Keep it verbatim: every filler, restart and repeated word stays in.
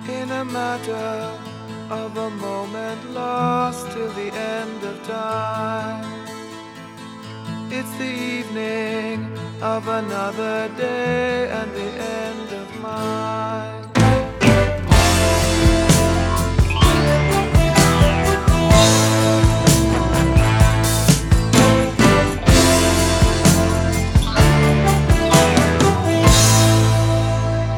in a matter of a moment, lost till the end of time. It's the evening of another day and the end